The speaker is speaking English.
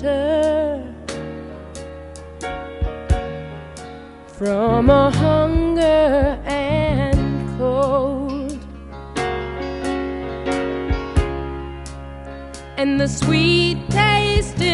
shelter from a hunger and cold, and the sweet taste